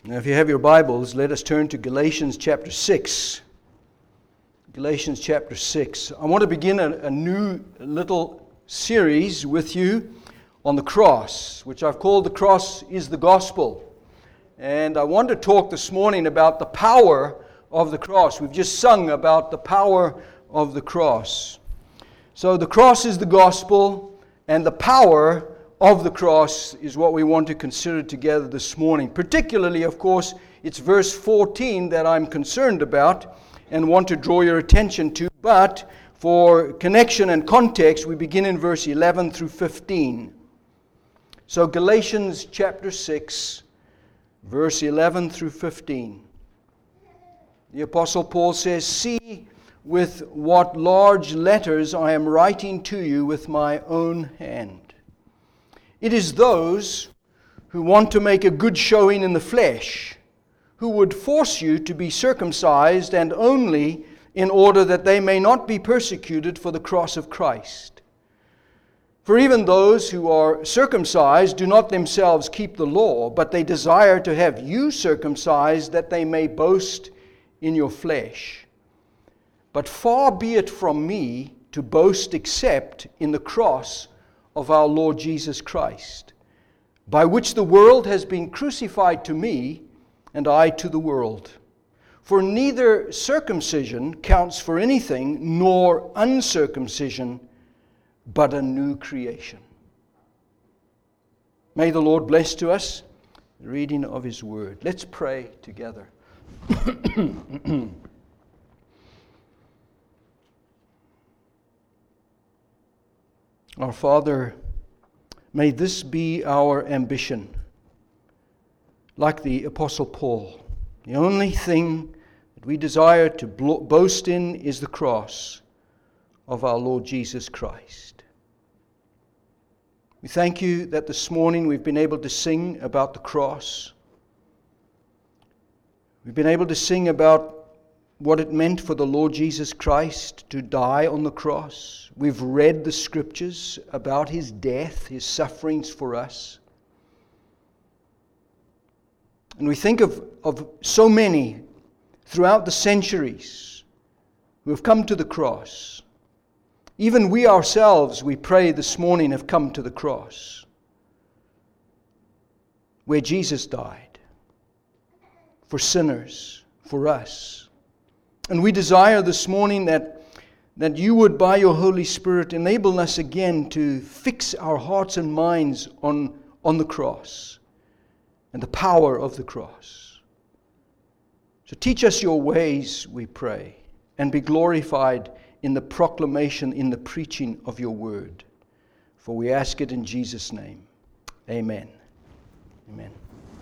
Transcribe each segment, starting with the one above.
Now, if you have your Bibles, let us turn to Galatians chapter 6. Galatians chapter 6. I want to begin a new little series with you on the cross, which I've called The Cross is the Gospel. And I want to talk this morning about the power of the cross. We've just sung about the power of the cross. So the cross is the gospel, and the power of the cross is what we want to consider together this morning. Particularly, of course, it's verse 14 that I'm concerned about and want to draw your attention to. But for connection and context, we begin in verse 11 through 15. So Galatians chapter 6, verse 11 through 15. The Apostle Paul says, "See with what large letters I am writing to you with my own hand. It is those who want to make a good showing in the flesh, who would force you to be circumcised, and only in order that they may not be persecuted for the cross of Christ. For even those who are circumcised do not themselves keep the law, but they desire to have you circumcised, that they may boast in your flesh. But far be it from me to boast except in the cross of our Lord Jesus Christ, by which the world has been crucified to me, and I to the world. For neither circumcision counts for anything, nor uncircumcision, but a new creation." May the Lord bless to us the reading of His Word. Let's pray together. Our Father, may this be our ambition. Like the Apostle Paul, the only thing that we desire to boast in is the cross of our Lord Jesus Christ. We thank you that this morning we've been able to sing about the cross. We've been able to sing about what it meant for the Lord Jesus Christ to die on the cross. We've read the scriptures about His death, His sufferings for us. And we think of so many throughout the centuries who have come to the cross. Even we ourselves, we pray this morning, have come to the cross, where Jesus died for sinners, for us. And we desire this morning that you would, by your Holy Spirit, enable us again to fix our hearts and minds on the cross and the power of the cross. So teach us your ways, we pray, and be glorified in the proclamation, in the preaching of your word. For we ask it in Jesus' name. Amen. Amen.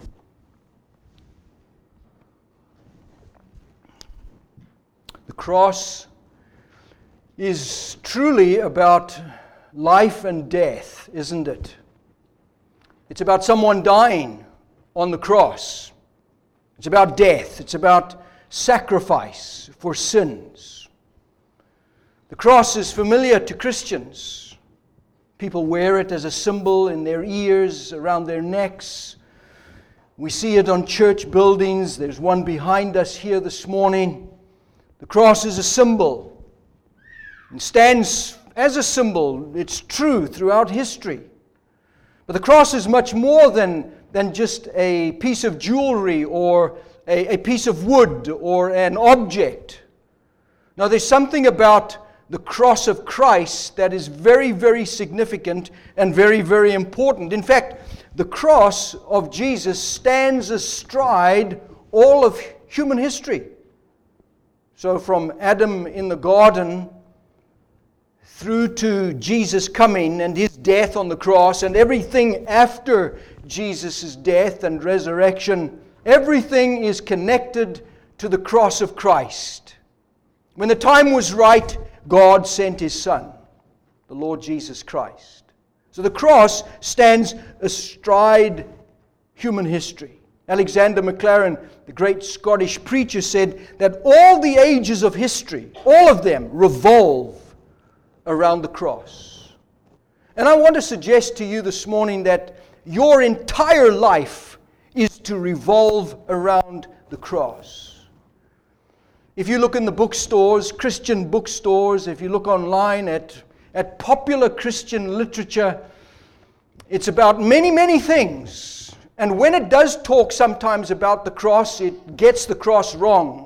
The cross is truly about life and death, isn't it? It's about someone dying on the cross. It's about death. It's about sacrifice for sins. The cross is familiar to Christians. People wear it as a symbol in their ears, around their necks. We see it on church buildings. There's one behind us here this morning. The cross is a symbol and stands as a symbol. It's true throughout history. But the cross is much more than just a piece of jewelry or a piece of wood or an object. Now, there's something about the cross of Christ that is very, very significant and very, very important. In fact, the cross of Jesus stands astride all of human history. So from Adam in the garden through to Jesus coming and His death on the cross, and everything after Jesus' death and resurrection, everything is connected to the cross of Christ. When the time was right, God sent His Son, the Lord Jesus Christ. So the cross stands astride human history. Alexander Maclaren, the great Scottish preacher, said that all the ages of history, all of them, revolve around the cross. And I want to suggest to you this morning that your entire life is to revolve around the cross. If you look in the bookstores, Christian bookstores, if you look online at popular Christian literature, it's about many, many things. And when it does talk sometimes about the cross, it gets the cross wrong.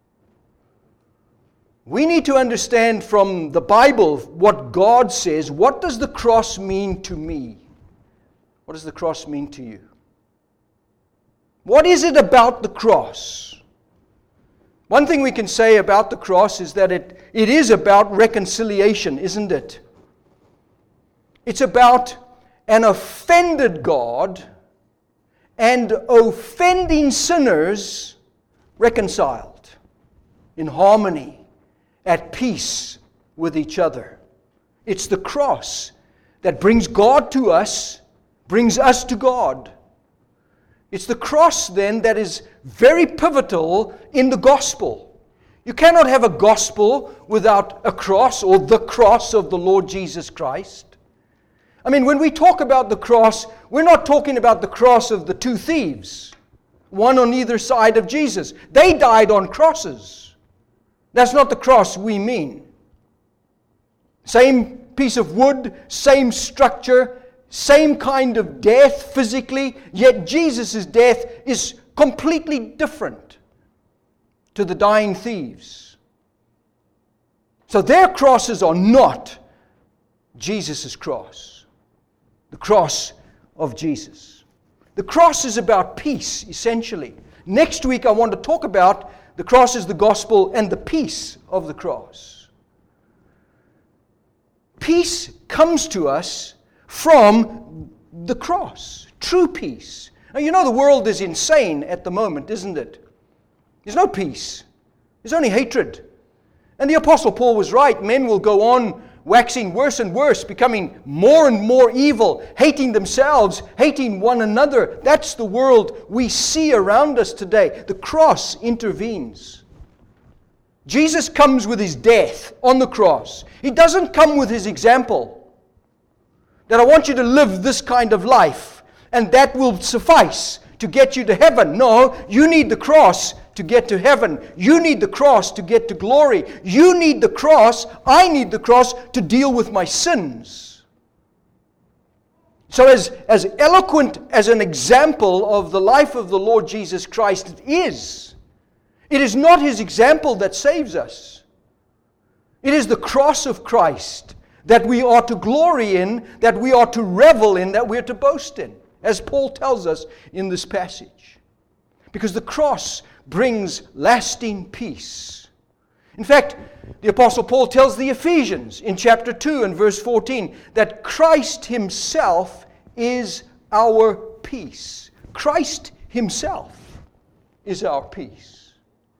We need to understand from the Bible what God says. What does the cross mean to me? What does the cross mean to you? What is it about the cross? One thing we can say about the cross is that it is about reconciliation, isn't it? It's about an offended God and offending sinners reconciled in harmony, at peace with each other. It's the cross that brings God to us, brings us to God. It's the cross then that is very pivotal in the gospel. You cannot have a gospel without a cross, or the cross of the Lord Jesus Christ. I mean, when we talk about the cross, we're not talking about the cross of the two thieves, one on either side of Jesus. They died on crosses. That's not the cross we mean. Same piece of wood, same structure, same kind of death physically, yet Jesus' death is completely different to the dying thieves. So their crosses are not Jesus' cross, the cross of Jesus. The cross is about peace, essentially. Next week I want to talk about the cross is the gospel and the peace of the cross. Peace comes to us from the cross. True peace. Now, you know the world is insane at the moment, isn't it? There's no peace. There's only hatred. And the Apostle Paul was right. Men will go on waxing worse and worse, becoming more and more evil, hating themselves, hating one another. That's the world we see around us today. The cross intervenes. Jesus comes with his death on the cross. He doesn't come with his example, that I want you to live this kind of life, and that will suffice to get you to heaven. No, you need the cross to get to heaven. You need the cross to get to glory. You need the cross, I need the cross to deal with my sins. So as eloquent as an example of the life of the Lord Jesus Christ it is not his example that saves us. It is the cross of Christ that we are to glory in, that we are to revel in, that we are to boast in, as Paul tells us in this passage. Because the cross brings lasting peace. In fact, the Apostle Paul tells the Ephesians in chapter 2 and verse 14 that Christ himself is our peace. Christ himself is our peace.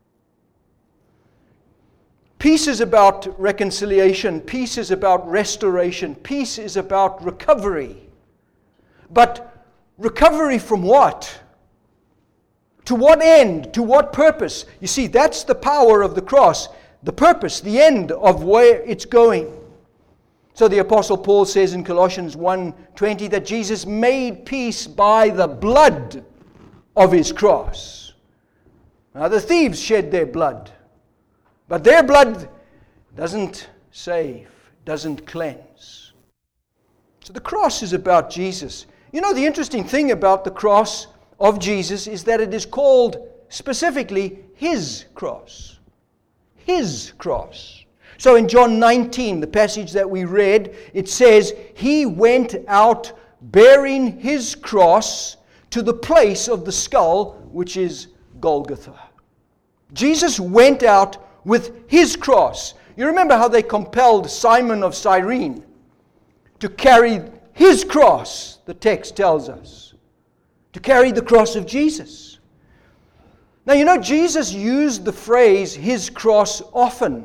Peace is about reconciliation. Peace is about restoration. Peace is about recovery. But recovery from what? To what end? To what purpose? You see, that's the power of the cross. The purpose, the end of where it's going. So the Apostle Paul says in Colossians 1:20 that Jesus made peace by the blood of his cross. Now the thieves shed their blood, but their blood doesn't save, doesn't cleanse. So the cross is about Jesus. You know, the interesting thing about the cross of Jesus is that it is called specifically his cross. His cross. So in John 19, the passage that we read, it says, he went out bearing his cross to the place of the skull, which is Golgotha. Jesus went out with his cross. You remember how they compelled Simon of Cyrene to carry his cross, the text tells us. To carry the cross of Jesus. Now, you know, Jesus used the phrase, his cross, often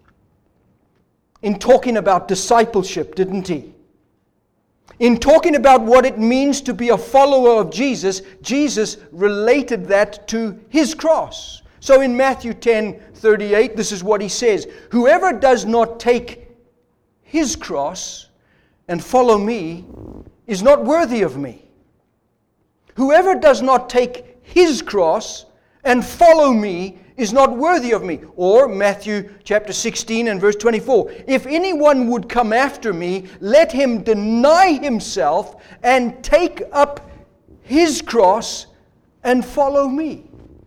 in talking about discipleship, didn't he? In talking about what it means to be a follower of Jesus, Jesus related that to his cross. So in Matthew 10:38, this is what he says, whoever does not take his cross and follow me is not worthy of me. Whoever does not take his cross and follow me is not worthy of me. Or Matthew chapter 16 and verse 24. If anyone would come after me, let him deny himself and take up his cross and follow me.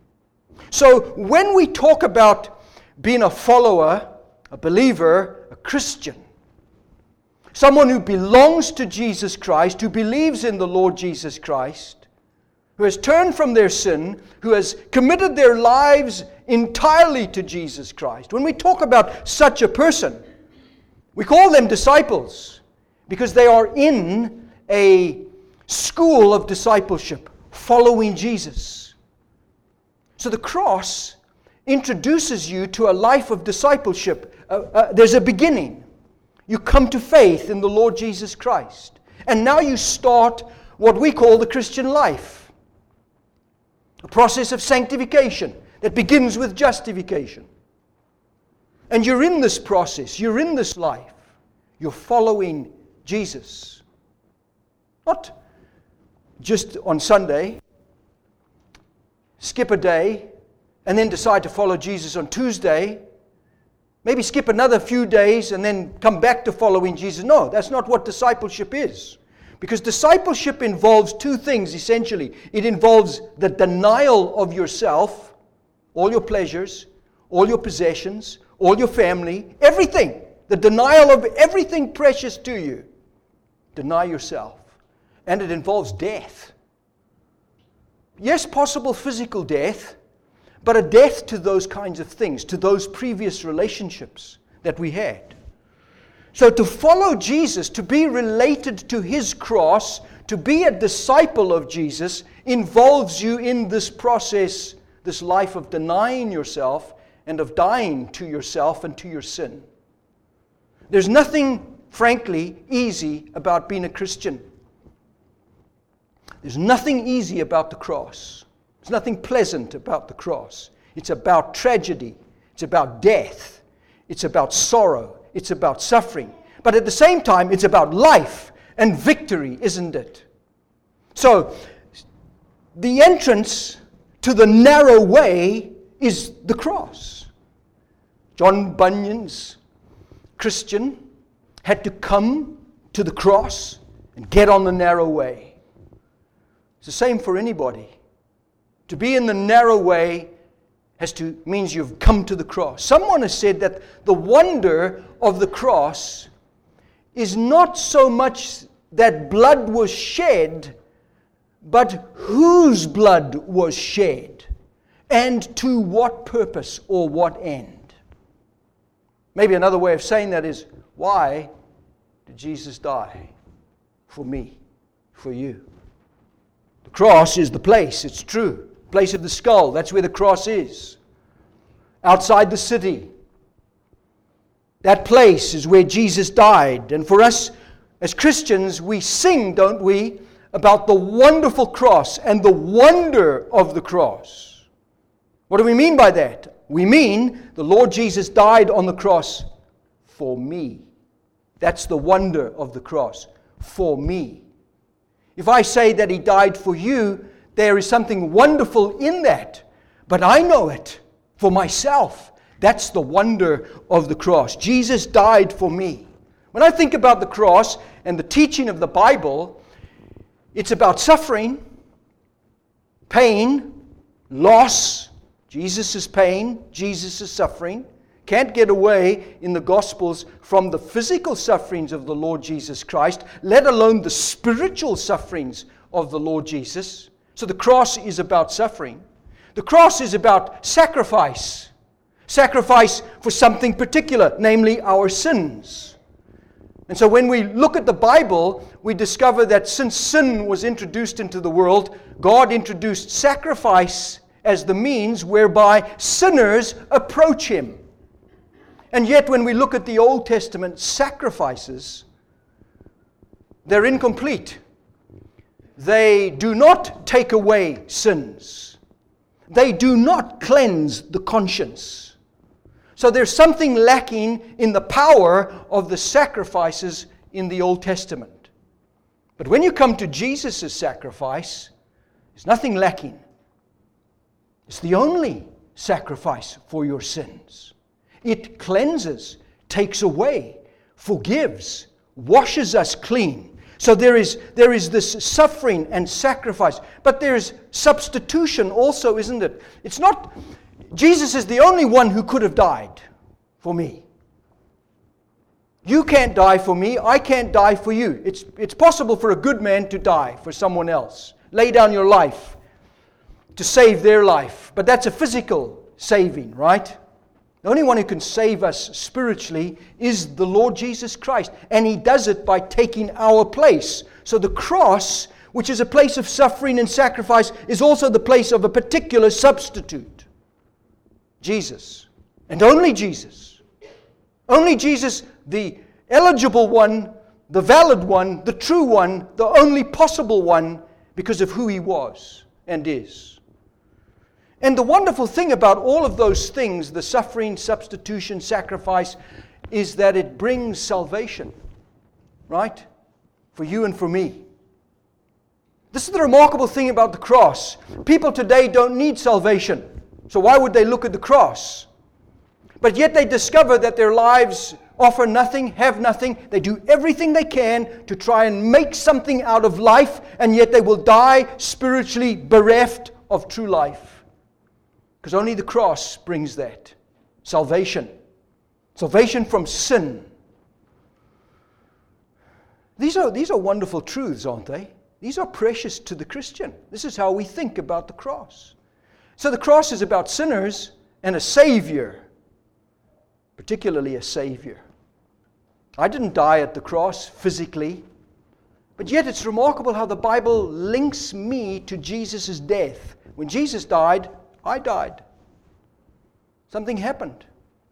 So when we talk about being a follower, a believer, a Christian, someone who belongs to Jesus Christ, who believes in the Lord Jesus Christ, who has turned from their sin, who has committed their lives entirely to Jesus Christ. When we talk about such a person, we call them disciples because they are in a school of discipleship, following Jesus. So the cross introduces you to a life of discipleship. There's a beginning. You come to faith in the Lord Jesus Christ. And now you start what we call the Christian life. A process of sanctification that begins with justification. And you're in this process. You're in this life. You're following Jesus. Not just on Sunday, skip a day, and then decide to follow Jesus on Tuesday. Maybe skip another few days and then come back to following Jesus. No, that's not what discipleship is. Because discipleship involves two things, essentially. It involves the denial of yourself, all your pleasures, all your possessions, all your family, everything. The denial of everything precious to you. Deny yourself. And it involves death. Yes, possible physical death, but a death to those kinds of things, to those previous relationships that we had. So to follow Jesus, to be related to His cross, to be a disciple of Jesus, involves you in this process, this life of denying yourself and of dying to yourself and to your sin. There's nothing, frankly, easy about being a Christian. There's nothing easy about the cross. There's nothing pleasant about the cross. It's about tragedy. It's about death. It's about sorrow. It's about suffering. But at the same time, it's about life and victory, isn't it? So, the entrance to the narrow way is the cross. John Bunyan's Christian had to come to the cross and get on the narrow way. It's the same for anybody. To be in the narrow way means you've come to the cross. Someone has said that the wonder of the cross is not so much that blood was shed, but whose blood was shed, and to what purpose or what end. Maybe another way of saying that is, why did Jesus die? For me, for you. The cross is the place, it's true. Place of the skull, that's where the cross is. Outside the city. That place is where Jesus died. And for us as Christians, we sing, don't we, about the wonderful cross and the wonder of the cross. What do we mean by that? We mean the Lord Jesus died on the cross for me. That's the wonder of the cross. For me. If I say that He died for you, there is something wonderful in that. But I know it for myself. That's the wonder of the cross. Jesus died for me. When I think about the cross and the teaching of the Bible, it's about suffering, pain, loss. Jesus' pain, Jesus' suffering. Can't get away in the Gospels from the physical sufferings of the Lord Jesus Christ, let alone the spiritual sufferings of the Lord Jesus. So the cross is about suffering. The cross is about sacrifice. Sacrifice for something particular, namely our sins. And so when we look at the Bible, we discover that since sin was introduced into the world, God introduced sacrifice as the means whereby sinners approach Him. And yet when we look at the Old Testament sacrifices, they're incomplete. They do not take away sins. They do not cleanse the conscience. So there's something lacking in the power of the sacrifices in the Old Testament. But when you come to Jesus' sacrifice, There's nothing lacking. It's the only sacrifice for your sins. It cleanses, takes away, forgives, washes us clean. So there is this suffering and sacrifice. But there's substitution also, isn't it? It's not, Jesus is the only one who could have died for me. You can't die for me, I can't die for you. It's possible for a good man to die for someone else. Lay down your life to save their life. But that's a physical saving, right? The only one who can save us spiritually is the Lord Jesus Christ. And He does it by taking our place. So the cross, which is a place of suffering and sacrifice, is also the place of a particular substitute. Jesus. And only Jesus. Only Jesus, the eligible one, the valid one, the true one, the only possible one, because of who He was and is. And the wonderful thing about all of those things, the suffering, substitution, sacrifice, is that it brings salvation. Right? For you and for me. This is the remarkable thing about the cross. People today don't need salvation. So why would they look at the cross? But yet they discover that their lives offer nothing, have nothing. They do everything they can to try and make something out of life, and yet they will die spiritually bereft of true life. Because only the cross brings that. Salvation. Salvation from sin. These are wonderful truths, aren't they? These are precious to the Christian. This is how we think about the cross. So the cross is about sinners and a Savior. Particularly a Savior. I didn't die at the cross physically, but yet it's remarkable how the Bible links me to Jesus' death. When Jesus died, I died. Something happened.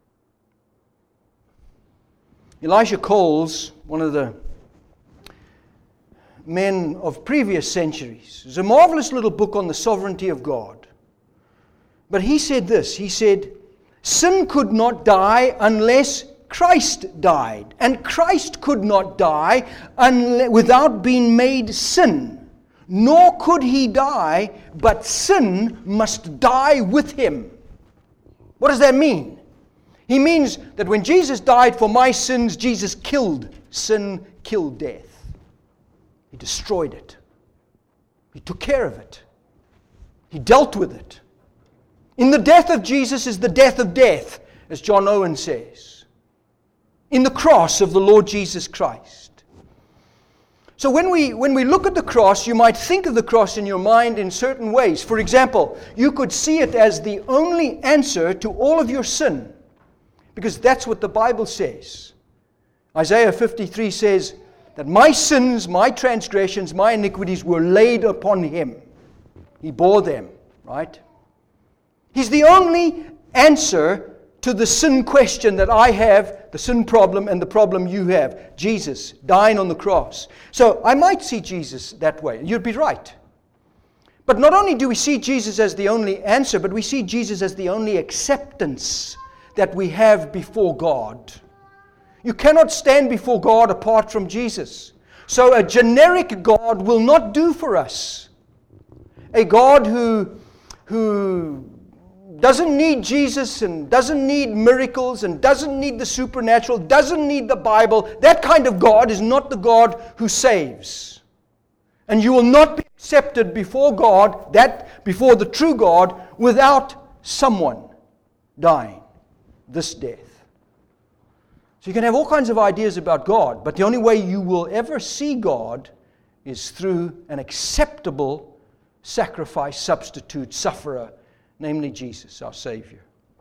Elijah Coles, one of the men of previous centuries, there's a marvelous little book on the sovereignty of God. But he said this, he said, sin could not die unless Christ died. And Christ could not die without being made sin. Nor could He die, but sin must die with Him. What does that mean? He means that when Jesus died for my sins, Jesus killed sin, killed death. He destroyed it. He took care of it. He dealt with it. In the death of Jesus is the death of death, as John Owen says. In the cross of the Lord Jesus Christ. So when we look at the cross, you might think of the cross in your mind in certain ways. For example, you could see it as the only answer to all of your sin. Because that's what the Bible says. Isaiah 53 says that my sins, my transgressions, my iniquities were laid upon Him. He bore them, right? He's the only answer to the sin question that I have, the sin problem and the problem you have. Jesus dying on the cross. So I might see Jesus that way. You'd be right. But not only do we see Jesus as the only answer, but we see Jesus as the only acceptance that we have before God. You cannot stand before God apart from Jesus. So a generic God will not do for us. A God who doesn't need Jesus and doesn't need miracles and doesn't need the supernatural, doesn't need the Bible. That kind of God is not the God who saves. And you will not be accepted before God, before the true God, without someone dying this death. So you can have all kinds of ideas about God, but the only way you will ever see God is through an acceptable sacrifice, substitute, sufferer, namely Jesus, our Savior.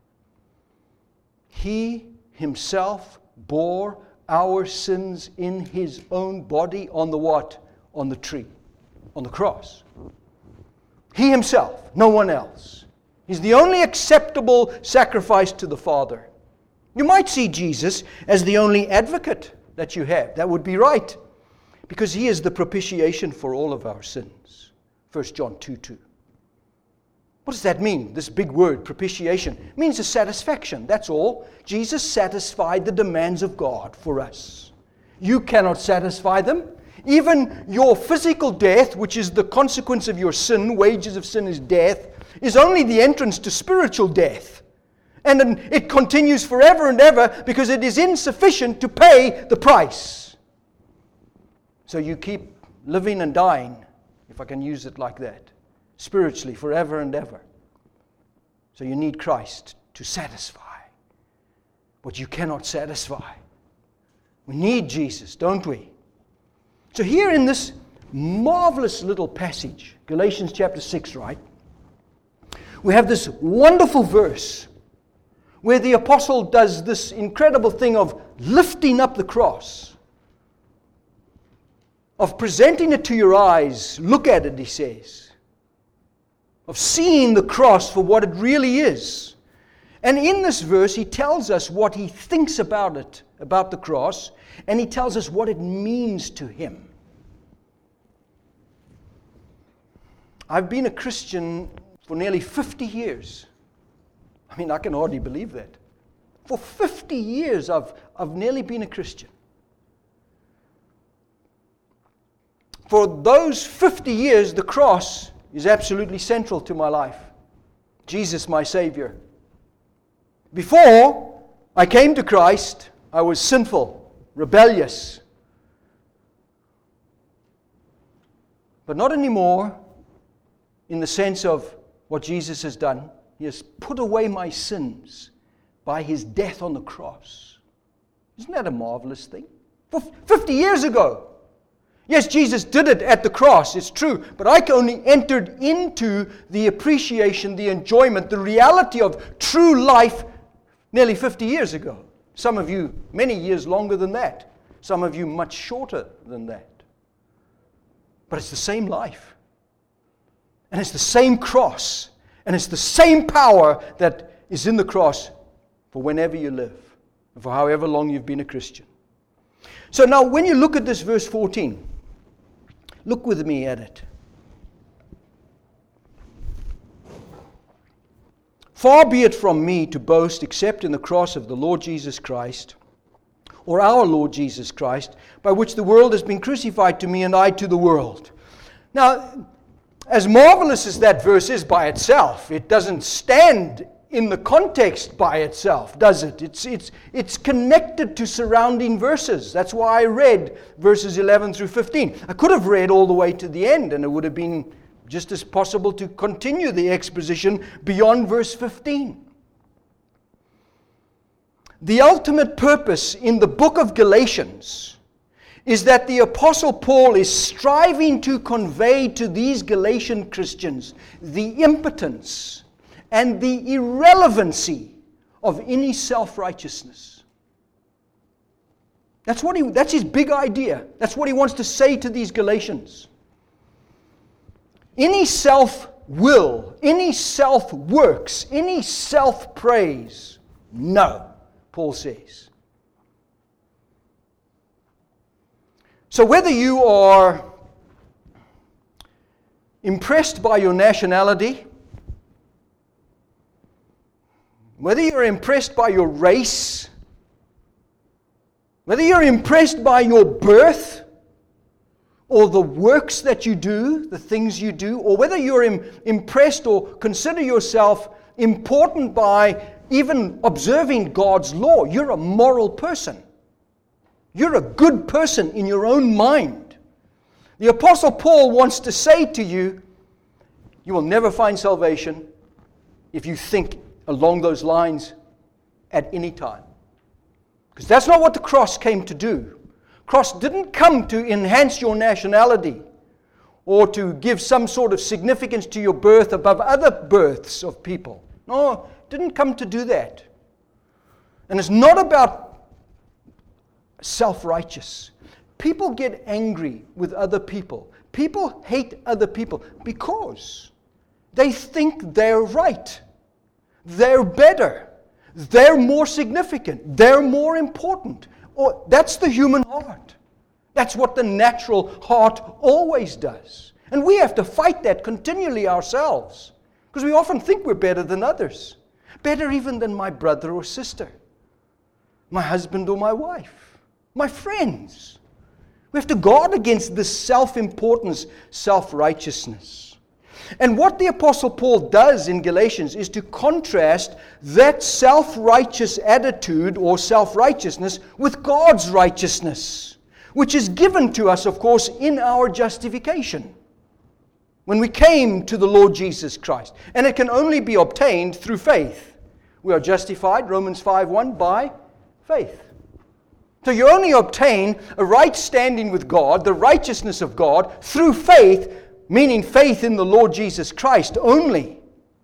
He Himself bore our sins in His own body on the what? On the tree, on the cross. He Himself, no one else. He's the only acceptable sacrifice to the Father. You might see Jesus as the only advocate that you have. That would be right, because He is the propitiation for all of our sins. 1 John 2:2. What does that mean? This big word, propitiation. It means a satisfaction, that's all. Jesus satisfied the demands of God for us. You cannot satisfy them. Even your physical death, which is the consequence of your sin, wages of sin is death, is only the entrance to spiritual death. And then it continues forever and ever because it is insufficient to pay the price. So you keep living and dying, if I can use it like that, spiritually forever and ever. So you need Christ to satisfy what you cannot satisfy. We need Jesus, don't we? So here in this marvelous little passage, Galatians chapter 6, right? We have this wonderful verse where the apostle does this incredible thing of lifting up the cross, of presenting it to your eyes. Look at it, he says. Of seeing the cross for what it really is. And in this verse, he tells us what he thinks about it, about the cross, and he tells us what it means to him. I've been a Christian for nearly 50 years. I mean, I can hardly believe that. For 50 years, I've nearly been a Christian. For those 50 years, the cross is absolutely central to my life. Jesus, my Savior. Before I came to Christ, I was sinful, rebellious. But not anymore in the sense of what Jesus has done. He has put away my sins by His death on the cross. Isn't that a marvelous thing? For 50 years ago. Yes, Jesus did it at the cross, it's true. But I only entered into the appreciation, the enjoyment, the reality of true life nearly 50 years ago. Some of you many years longer than that. Some of you much shorter than that. But it's the same life. And it's the same cross. And it's the same power that is in the cross for whenever you live. And for however long you've been a Christian. So now when you look at this verse 14, look with me at it. Far be it from me to boast except in the cross of the Lord Jesus Christ, or our Lord Jesus Christ, by which the world has been crucified to me and I to the world. Now, as marvelous as that verse is by itself, it doesn't stand in the context by itself, does it? It's connected to surrounding verses. That's why I read verses 11 through 15. I could have read all the way to the end, and it would have been just as possible to continue the exposition beyond verse 15. The ultimate purpose in the book of Galatians is that the Apostle Paul is striving to convey to these Galatian Christians the impotence and the irrelevancy of any self-righteousness. That's his big idea. That's what he wants to say to these Galatians. Any self-will, any self-works, any self-praise, no, Paul says. So whether you are impressed by your nationality, whether you're impressed by your race, whether you're impressed by your birth, or the works that you do, the things you do, or whether you're impressed or consider yourself important by even observing God's law, you're a moral person. You're a good person in your own mind. The Apostle Paul wants to say to you, you will never find salvation if you think along those lines at any time. Because that's not what the cross came to do. Cross didn't come to enhance your nationality or to give some sort of significance to your birth above other births of people. No, it didn't come to do that. And it's not about self-righteous. People get angry with other people. People hate other people because they think they're right. They're better. They're more significant. They're more important. Or that's the human heart. That's what the natural heart always does. And we have to fight that continually ourselves. Because we often think we're better than others. Better even than my brother or sister. My husband or my wife. My friends. We have to guard against this self-importance, self-righteousness. And what the Apostle Paul does in Galatians is to contrast that self-righteous attitude or self-righteousness with God's righteousness, which is given to us, of course, in our justification, when we came to the Lord Jesus Christ. And it can only be obtained through faith. We are justified, Romans 5:1, by faith. So you only obtain a right standing with God, the righteousness of God, through faith, meaning faith in the Lord Jesus Christ only.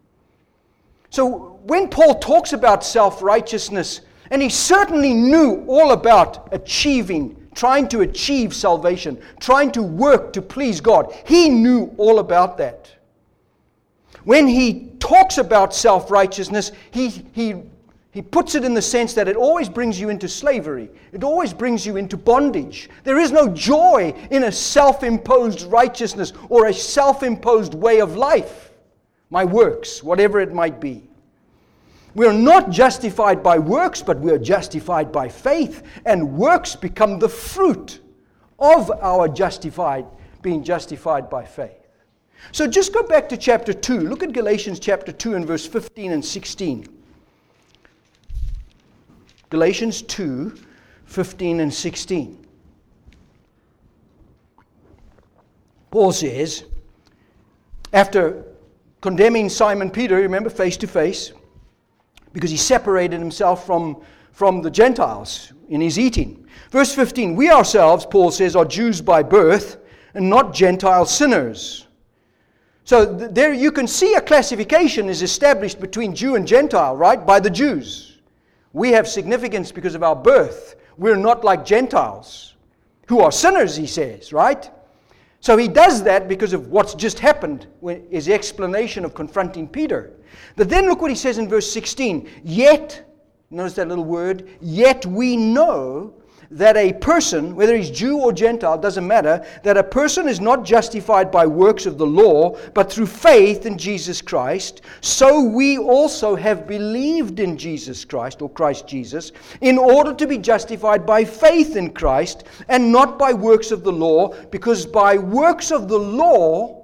So when Paul talks about self-righteousness, and he certainly knew all about trying to achieve salvation, trying to work to please God, he knew all about that. When he talks about self-righteousness, he puts it in the sense that it always brings you into slavery. It always brings you into bondage. There is no joy in a self-imposed righteousness or a self-imposed way of life. My works, whatever it might be. We are not justified by works, but we are justified by faith. And works become the fruit of our being justified by faith. So just go back to chapter 2. Look at Galatians chapter 2 and verse 15 and 16. Galatians 2, 15 and 16. Paul says, after condemning Simon Peter, remember, face to face, because he separated himself from the Gentiles in his eating. Verse 15, we ourselves, Paul says, are Jews by birth and not Gentile sinners. So there you can see a classification is established between Jew and Gentile, right, by the Jews. We have significance because of our birth. We're not like Gentiles, who are sinners, he says, right? So he does that because of what's just happened, is the explanation of confronting Peter. But then look what he says in verse 16. Yet, notice that little word, yet we know that a person, whether he's Jew or Gentile, doesn't matter, that a person is not justified by works of the law, but through faith in Jesus Christ. So we also have believed in Jesus Christ, or Christ Jesus, in order to be justified by faith in Christ, and not by works of the law, because by works of the law,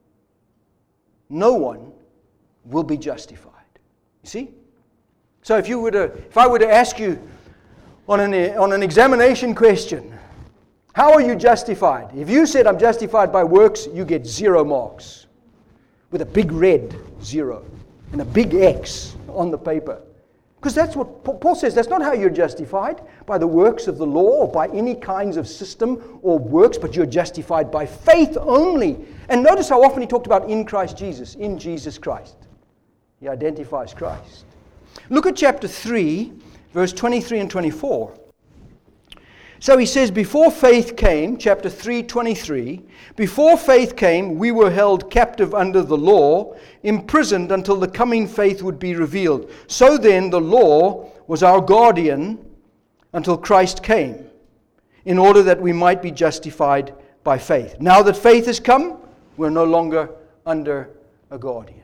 no one will be justified. You see? So if I were to ask you, on an examination question, how are you justified? If you said I'm justified by works, you get 0 marks with a big red 0 and a big X on the paper. Because that's what Paul says. That's not how you're justified, by the works of the law or by any kinds of system or works, but you're justified by faith only. And notice how often he talked about in Christ Jesus, in Jesus Christ. He identifies Christ. Look at chapter 3, verse 23 and 24. So he says, before faith came, chapter 3, 23, before faith came, we were held captive under the law, imprisoned until the coming faith would be revealed. So then the law was our guardian until Christ came, in order that we might be justified by faith. Now that faith has come, we're no longer under a guardian.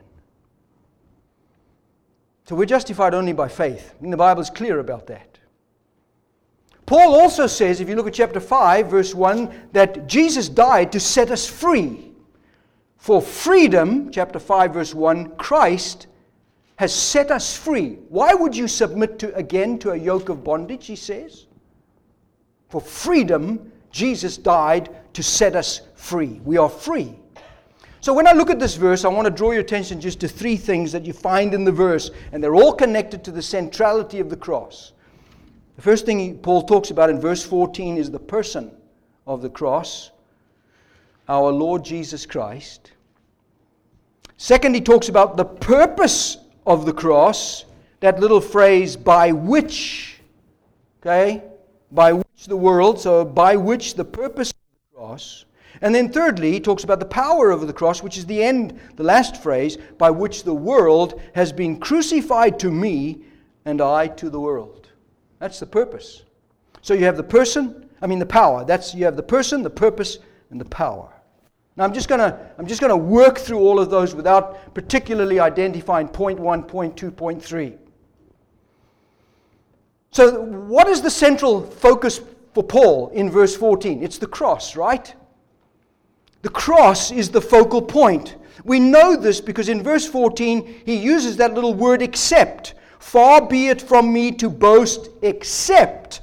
So we're justified only by faith. And the Bible is clear about that. Paul also says, if you look at chapter 5, verse 1, that Jesus died to set us free. For freedom, chapter 5, verse 1, Christ has set us free. Why would you submit again to a yoke of bondage, he says? For freedom, Jesus died to set us free. We are free. So when I look at this verse, I want to draw your attention just to 3 things that you find in the verse, and they're all connected to the centrality of the cross. The first thing Paul talks about in verse 14 is the person of the cross, our Lord Jesus Christ. Second, he talks about the purpose of the cross, that little phrase, by which, okay, by which the world, so by which the purpose of the cross. And then thirdly, he talks about the power of the cross, which is the last phrase, by which the world has been crucified to me and I to the world. That's the purpose. So you have the power. You have the person, the purpose, and the power. Now I'm just going to work through all of those without particularly identifying point 1, point 2, point 3. So what is the central focus for Paul in verse 14? It's the cross, right? The cross is the focal point. We know this because in verse 14 he uses that little word except. Far be it from me to boast except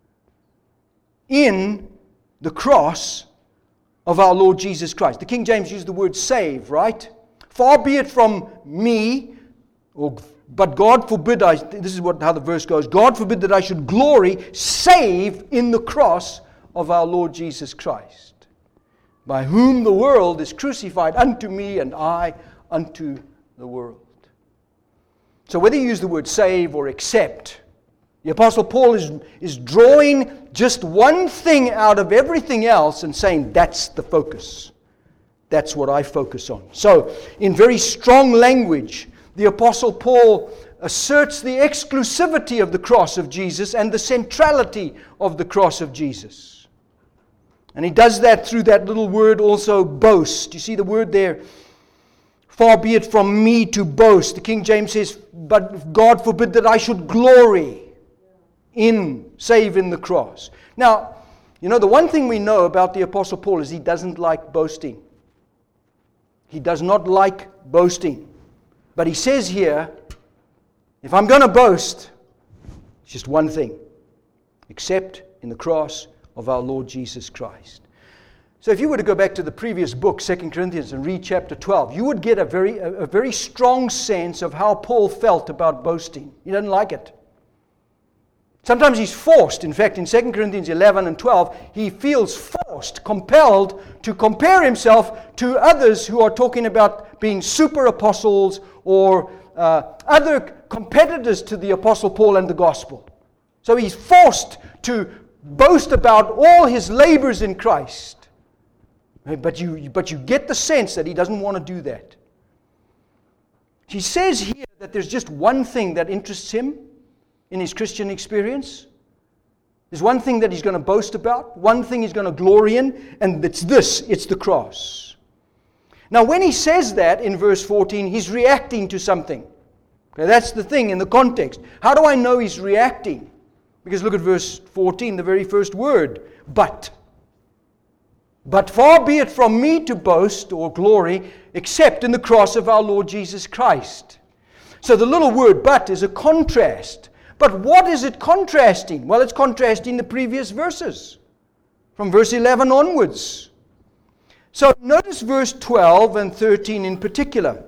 in the cross of our Lord Jesus Christ. The King James used the word save, right? Far be it from me, but God forbid, this is how the verse goes, God forbid that I should glory save in the cross of our Lord Jesus Christ, by whom the world is crucified unto me and I unto the world. So whether you use the word save or accept, the Apostle Paul is drawing just one thing out of everything else and saying that's the focus. That's what I focus on. So in very strong language, the Apostle Paul asserts the exclusivity of the cross of Jesus and the centrality of the cross of Jesus. And he does that through that little word also, boast. You see the word there? Far be it from me to boast. The King James says, but God forbid that I should glory save in the cross. Now, the one thing we know about the Apostle Paul is he doesn't like boasting. He does not like boasting. But he says here, if I'm going to boast, it's just one thing, except in the cross of our Lord Jesus Christ. So if you were to go back to the previous book, 2 Corinthians, and read chapter 12, you would get a very strong sense of how Paul felt about boasting. He doesn't like it. Sometimes he's forced. In fact, in 2 Corinthians 11 and 12, he feels forced, compelled to compare himself to others who are talking about being super apostles or other competitors to the Apostle Paul and the gospel. So he's forced to boast about all his labors in Christ. But you get the sense that he doesn't want to do that. He says here that there's just one thing that interests him in his Christian experience. There's one thing that he's going to boast about, one thing he's going to glory in, and it's the cross. Now when he says that in verse 14, he's reacting to something. Okay, that's the thing in the context. How do I know he's reacting? Because look at verse 14, the very first word, but. But far be it from me to boast or glory, except in the cross of our Lord Jesus Christ. So the little word but is a contrast. But what is it contrasting? Well, it's contrasting the previous verses, from verse 11 onwards. So notice verse 12 and 13 in particular.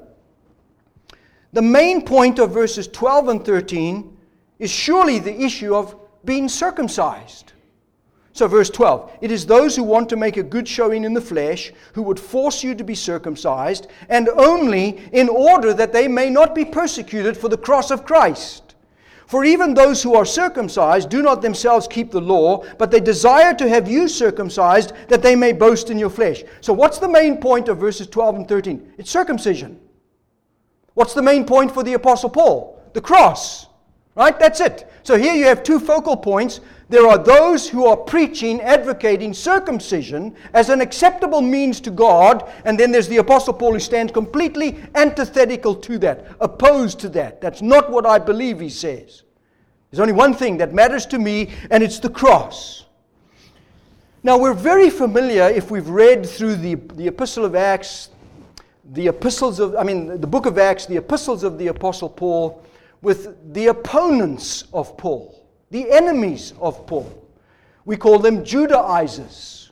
The main point of verses 12 and 13 is surely the issue of being circumcised. So verse 12, it is those who want to make a good showing in the flesh who would force you to be circumcised, and only in order that they may not be persecuted for the cross of Christ. For even those who are circumcised do not themselves keep the law, but they desire to have you circumcised, that they may boast in your flesh. So what's the main point of verses 12 and 13? It's circumcision. What's the main point for the Apostle Paul? The cross. Right? That's it. So here you have two focal points. There are those who are preaching, advocating circumcision as an acceptable means to God, and then there's the Apostle Paul who stands completely antithetical to that, opposed to that. That's not what I believe, he says. There's only one thing that matters to me, and it's the cross. Now we're very familiar, if we've read through the Epistle of Acts, the book of Acts, the epistles of the Apostle Paul, with the opponents of Paul, the enemies of Paul. We call them Judaizers.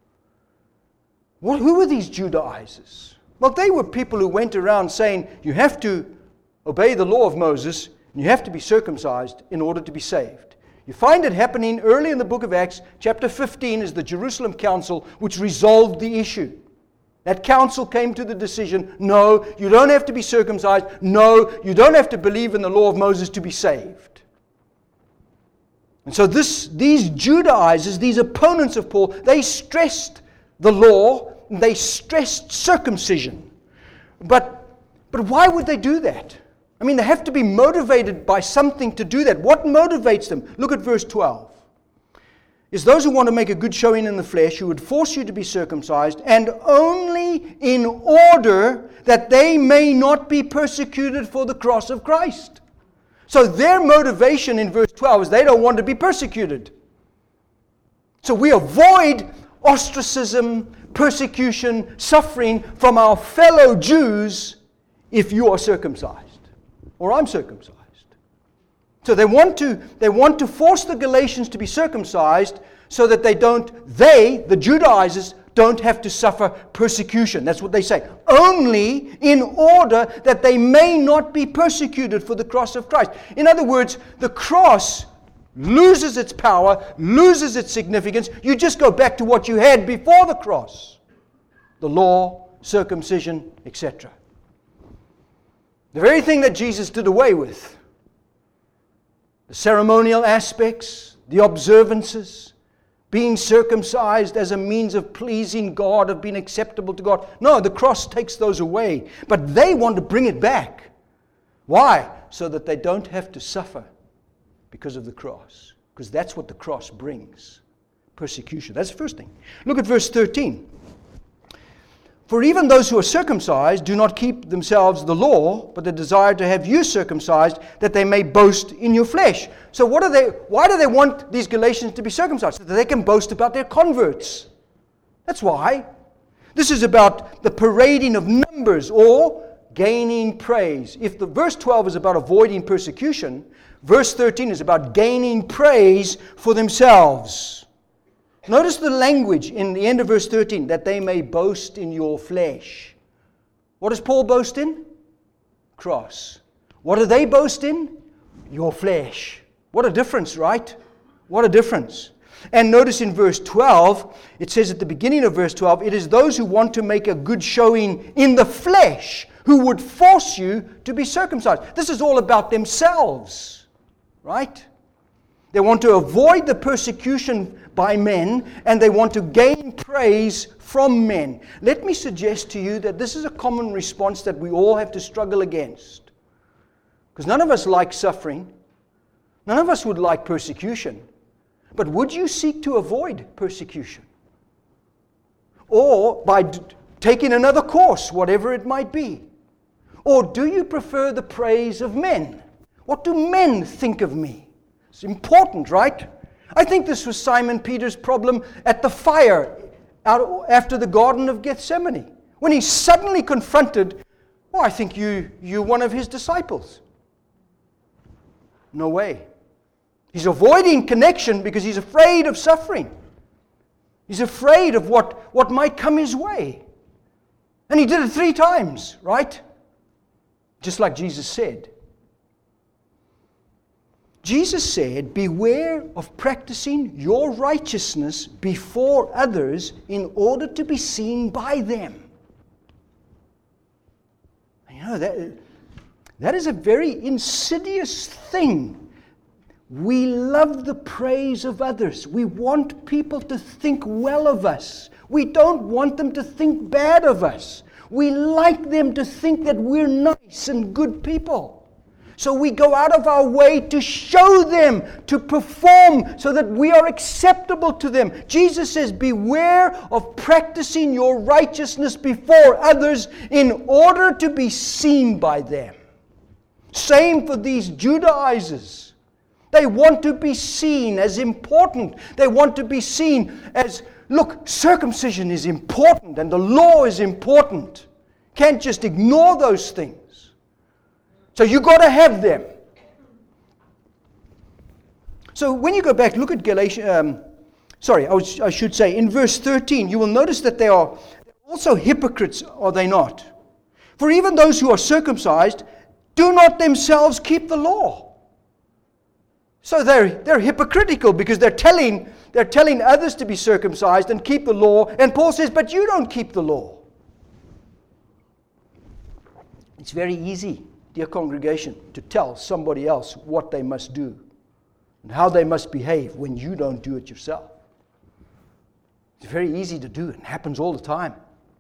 Who were these Judaizers? Well, they were people who went around saying, you have to obey the law of Moses, and you have to be circumcised in order to be saved. You find it happening early in the book of Acts. Chapter 15 is the Jerusalem Council, which resolved the issue. That council came to the decision, no, you don't have to be circumcised. No, you don't have to believe in the law of Moses to be saved. And so these Judaizers, these opponents of Paul, they stressed the law, they stressed circumcision. But why would they do that? I mean, they have to be motivated by something to do that. What motivates them? Look at verse 12. It's those who want to make a good showing in the flesh, who would force you to be circumcised, and only in order that they may not be persecuted for the cross of Christ. So their motivation in verse 12 is they don't want to be persecuted. So we avoid ostracism, persecution, suffering from our fellow Jews if you are circumcised or I'm circumcised. So they want to force the Galatians to be circumcised so that the Judaizers, don't have to suffer persecution. That's what they say. Only in order that they may not be persecuted for the cross of Christ. In other words, the cross loses its power, loses its significance. You just go back to what you had before the cross. The law, circumcision, etc. The very thing that Jesus did away with. The ceremonial aspects, the observances, being circumcised as a means of pleasing God, of being acceptable to God. No, the cross takes those away. But they want to bring it back. Why? So that they don't have to suffer because of the cross. Because that's what the cross brings. Persecution. That's the first thing. Look at verse 13. For even those who are circumcised do not keep themselves the law, but they desire to have you circumcised, that they may boast in your flesh. So why do they want these Galatians to be circumcised? So that they can boast about their converts. That's why. This is about the parading of numbers or gaining praise. If the verse 12 is about avoiding persecution, verse 13 is about gaining praise for themselves. Notice the language in the end of verse 13, that they may boast in your flesh. What does Paul boast in? Cross. What do they boast in? Your flesh. What a difference, right? What a difference. And notice in verse 12, it says at the beginning of verse 12, it is those who want to make a good showing in the flesh who would force you to be circumcised. This is all about themselves, right? They want to avoid the persecution by men, and they want to gain praise from men. Let me suggest to you that this is a common response that we all have to struggle against. Because none of us like suffering. None of us would like persecution. But would you seek to avoid persecution? Or by taking another course, whatever it might be? Or do you prefer the praise of men? What do men think of me? It's important, right? I think this was Simon Peter's problem at the fire after the Garden of Gethsemane. When he suddenly confronted, I think you're one of his disciples. No way. He's avoiding connection because he's afraid of suffering. He's afraid of what might come his way. And he did it 3 times, right? Just like Jesus said. Jesus said, beware of practicing your righteousness before others in order to be seen by them. You know, that is a very insidious thing. We love the praise of others. We want people to think well of us. We don't want them to think bad of us. We like them to think that we're nice and good people. So we go out of our way to show them, to perform so that we are acceptable to them. Jesus says, beware of practicing your righteousness before others in order to be seen by them. Same for these Judaizers. They want to be seen as important. They want to be seen as, look, circumcision is important and the law is important. Can't just ignore those things. So you've got to have them. So when you go back, look at Galatians. I should say, in verse 13, you will notice that they are also hypocrites, are they not? For even those who are circumcised do not themselves keep the law. So they're hypocritical because they're telling others to be circumcised and keep the law. And Paul says, but you don't keep the law. It's very easy, dear congregation, to tell somebody else what they must do and how they must behave when you don't do it yourself. It's very easy to do. It happens all the time.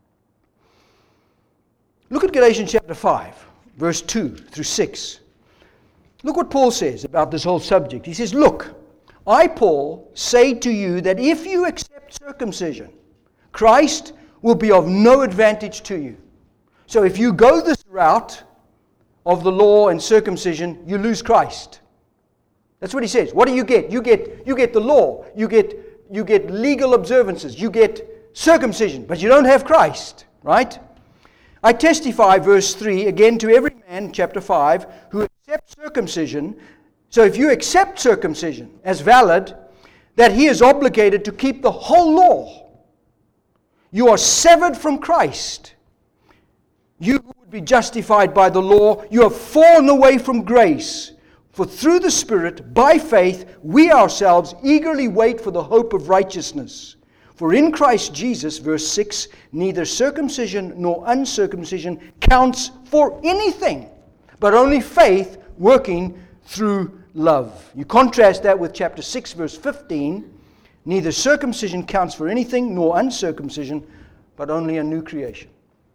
Look at Galatians chapter 5, verse 2 through 6. Look what Paul says about this whole subject. He says, look, I, Paul, say to you that if you accept circumcision, Christ will be of no advantage to you. So if you go this route of the law and circumcision, you lose Christ. That's what he says. What do you get? You get the law. You get you get legal observances, you get circumcision, but you don't have Christ, right? I testify, verse 3, again to every man, chapter 5, who accepts circumcision. So if you accept circumcision as valid, that he is obligated to keep the whole law. You are severed from Christ. You who would be justified by the law, you have fallen away from grace. For through the Spirit, by faith, we ourselves eagerly wait for the hope of righteousness. For in Christ Jesus, verse 6, neither circumcision nor uncircumcision counts for anything, but only faith working through love. You contrast that with chapter 6, verse 15. Neither circumcision counts for anything, nor uncircumcision, but only a new creation.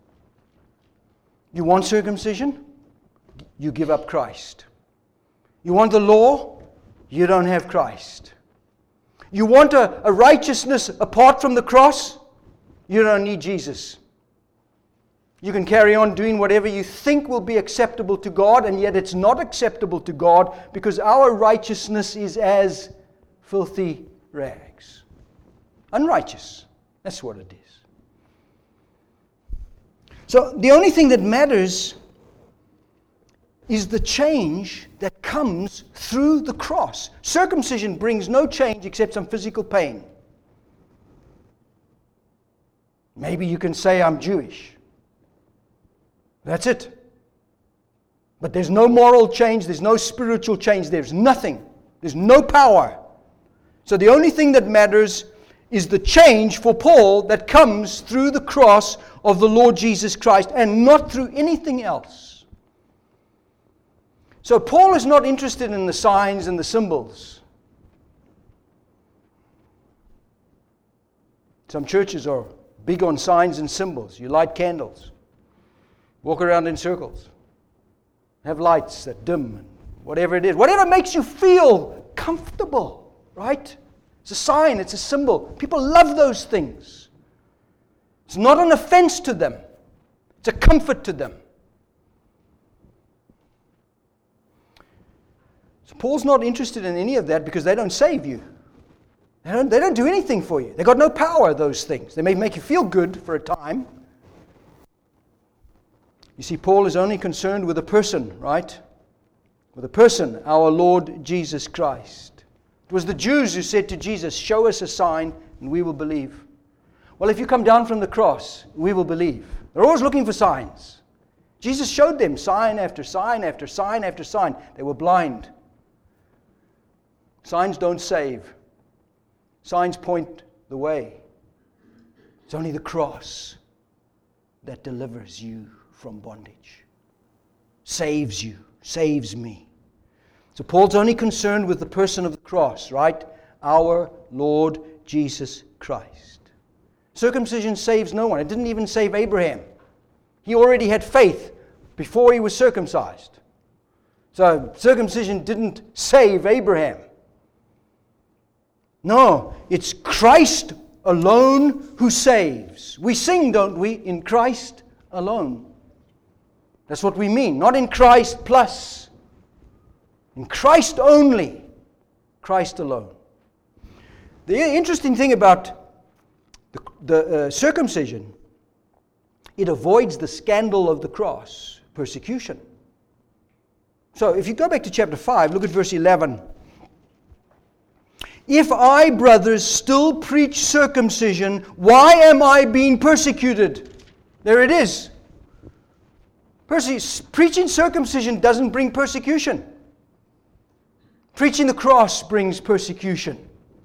You want circumcision? You give up Christ. You want the law? You don't have Christ. You want a righteousness apart from the cross? You don't need Jesus. You can carry on doing whatever you think will be acceptable to God, and yet it's not acceptable to God because our righteousness is as filthy rags. Unrighteous. That's what it is. So the only thing that matters is the change that comes through the cross. Circumcision brings no change except some physical pain. Maybe you can say, I'm Jewish. That's it. But there's no moral change, there's no spiritual change, there's nothing. There's no power. So the only thing that matters is the change for Paul that comes through the cross of the Lord Jesus Christ and not through anything else. So Paul is not interested in the signs and the symbols. Some churches are big on signs and symbols. You light candles. Walk around in circles. Have lights that dim. Whatever it is. Whatever makes you feel comfortable. Right? It's a sign. It's a symbol. People love those things. It's not an offense to them. It's a comfort to them. So Paul's not interested in any of that because they don't save you. They don't do anything for you. They've got no power, those things. They may make you feel good for a time. You see, Paul is only concerned with a person, right? With a person, our Lord Jesus Christ. It was the Jews who said to Jesus, show us a sign and we will believe. Well, if you come down from the cross, we will believe. They're always looking for signs. Jesus showed them sign after sign after sign after sign. They were blind. Signs don't save. Signs point the way. It's only the cross that delivers you from bondage. Saves you. Saves me. So Paul's only concerned with the person of the cross, right? Our Lord Jesus Christ. Circumcision saves no one. It didn't even save Abraham. He already had faith before he was circumcised. So circumcision didn't save Abraham. No, it's Christ alone who saves. We sing, don't we, in Christ alone. That's what we mean. Not in Christ plus. In Christ only. Christ alone. The interesting thing about the circumcision, it avoids the scandal of the cross, persecution. So if you go back to chapter 5, look at verse 11. If I, brothers, still preach circumcision, why am I being persecuted? There it is. Preaching circumcision doesn't bring persecution. Preaching the cross brings persecution.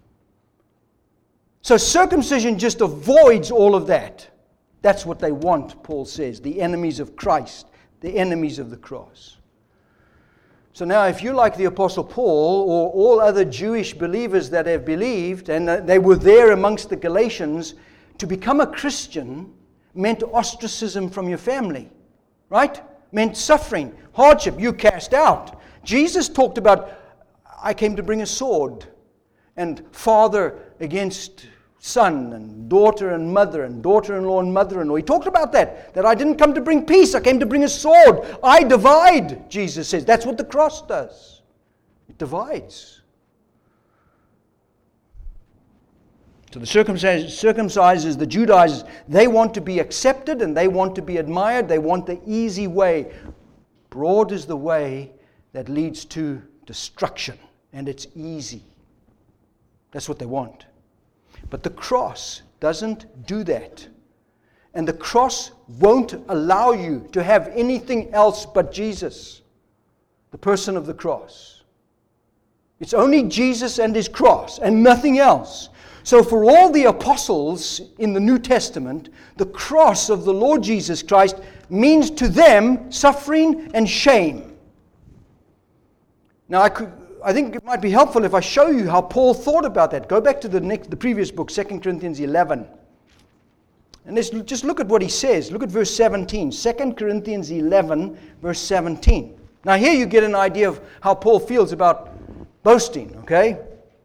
So circumcision just avoids all of that. That's what they want, Paul says. The enemies of Christ, the enemies of the cross. So now if you're like the Apostle Paul or all other Jewish believers that have believed, and they were there amongst the Galatians, to become a Christian meant ostracism from your family, right? Meant suffering, hardship, you cast out. Jesus talked about, I came to bring a sword, and father against son, and daughter-in-law and mother-in-law. He talked about that I didn't come to bring peace, I came to bring a sword. I divide, Jesus says. That's what the cross does. It divides. So the circumcisers, the Judaizers, they want to be accepted and they want to be admired. They want the easy way. Broad is the way that leads to destruction, and it's easy. That's what they want. But the cross doesn't do that. And the cross won't allow you to have anything else but Jesus, the person of the cross. It's only Jesus and His cross and nothing else. So for all the apostles in the New Testament, the cross of the Lord Jesus Christ means to them suffering and shame. Now I think it might be helpful if I show you how Paul thought about that. Go back to the previous book, 2 Corinthians 11. And let's just look at what he says. Look at verse 17. 2 Corinthians 11, verse 17. Now here you get an idea of how Paul feels about boasting, okay?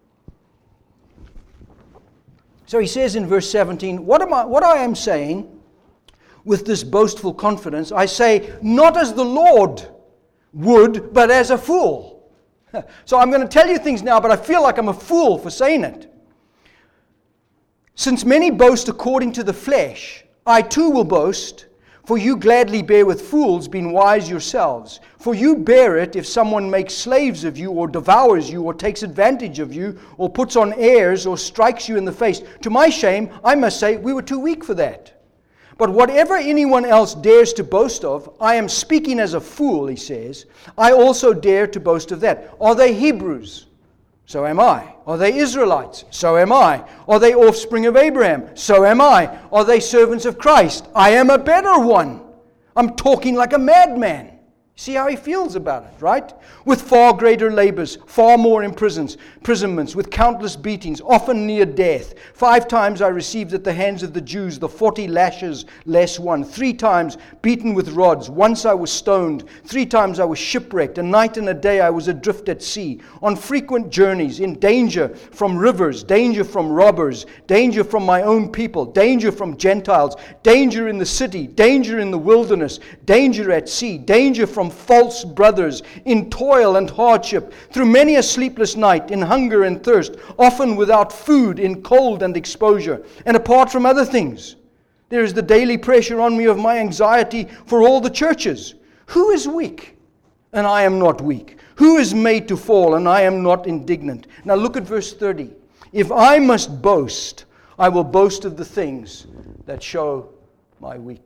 So he says in verse 17, what I am saying with this boastful confidence, I say not as the Lord would, but as a fool. So I'm going to tell you things now, but I feel like I'm a fool for saying it. Since many boast according to the flesh, I too will boast, for you gladly bear with fools, being wise yourselves. For you bear it if someone makes slaves of you, or devours you, or takes advantage of you, or puts on airs, or strikes you in the face. To my shame, I must say, we were too weak for that. But whatever anyone else dares to boast of, I am speaking as a fool, he says. I also dare to boast of that. Are they Hebrews? So am I. Are they Israelites? So am I. Are they offspring of Abraham? So am I. Are they servants of Christ? I am a better one. I'm talking like a madman. See how he feels about it, right? With far greater labors, far more imprisonments, with countless beatings, often near death. 5 times I received at the hands of the Jews the 40 lashes less one. 3 times beaten with rods. Once I was stoned. 3 times I was shipwrecked. A night and a day I was adrift at sea. On frequent journeys, in danger from rivers, danger from robbers, danger from my own people, danger from Gentiles, danger in the city, danger in the wilderness, danger at sea, danger from false brothers, in toil and hardship, through many a sleepless night, in hunger and thirst, often without food, in cold and exposure. And apart from other things, there is the daily pressure on me of my anxiety for all the churches. Who is weak, and I am not weak? Who is made to fall, and I am not indignant? Now look at verse 30. If I must boast, I will boast of the things that show my weakness.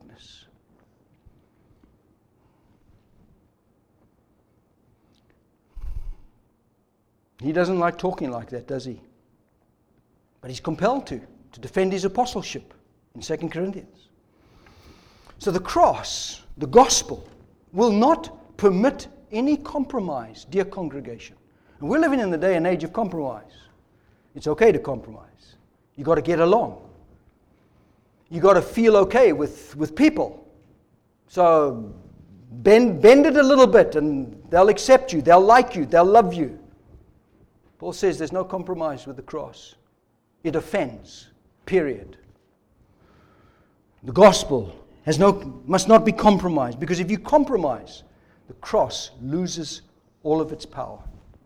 He doesn't like talking like that, does he? But he's compelled to defend his apostleship in 2 Corinthians. So the cross, the gospel, will not permit any compromise, dear congregation. And we're living in the day and age of compromise. It's okay to compromise. You've got to get along. You've got to feel okay with people. So bend it a little bit and they'll accept you, they'll like you, they'll love you. Paul says there's no compromise with the cross. It offends, period. The gospel must not be compromised, because if you compromise, the cross loses all of its power.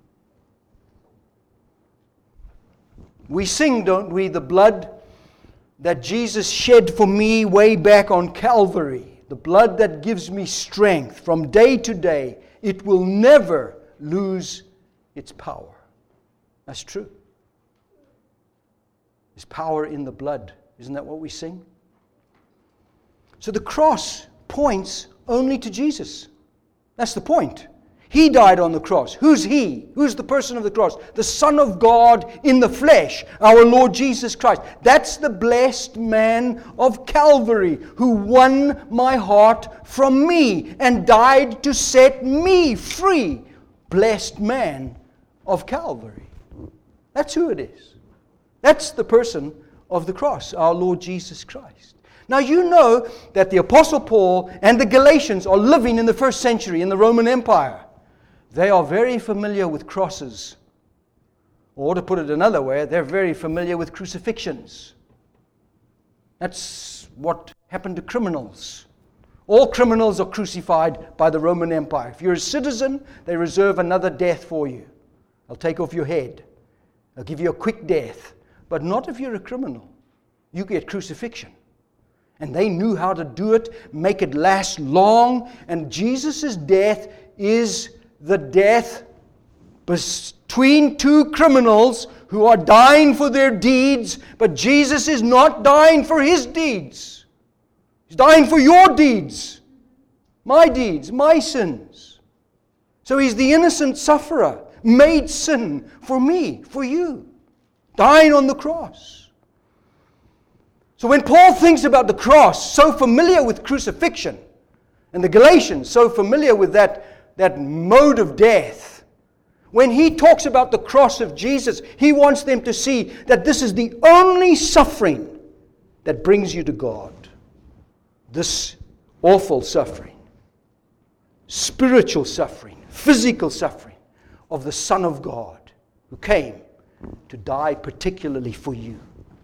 We sing, don't we, the blood that Jesus shed for me way back on Calvary, the blood that gives me strength from day to day, it will never lose its power. That's true. There's power in the blood. Isn't that what we sing? So the cross points only to Jesus. That's the point. He died on the cross. Who's He? Who's the person of the cross? The Son of God in the flesh, our Lord Jesus Christ. That's the blessed man of Calvary who won my heart from me and died to set me free. Blessed man of Calvary. That's who it is. That's the person of the cross, our Lord Jesus Christ. Now you know that the Apostle Paul and the Galatians are living in the first century in the Roman Empire. They are very familiar with crosses. Or to put it another way, they're very familiar with crucifixions. That's what happened to criminals. All criminals are crucified by the Roman Empire. If you're a citizen, they reserve another death for you. They'll take off your head. They'll give you a quick death. but not if you're a criminal. You get crucifixion. And they knew how to do it, make it last long. And Jesus' death is the death between two criminals who are dying for their deeds, but Jesus is not dying for his deeds. He's dying for your deeds, my sins. So he's the innocent sufferer, made sin for me, for you, dying on the cross. So when Paul thinks about the cross, so familiar with crucifixion, and the Galatians so familiar with that mode of death, when he talks about the cross of Jesus, he wants them to see that this is the only suffering that brings you to God. This awful suffering, spiritual suffering, physical suffering of the Son of God who came to die particularly for you.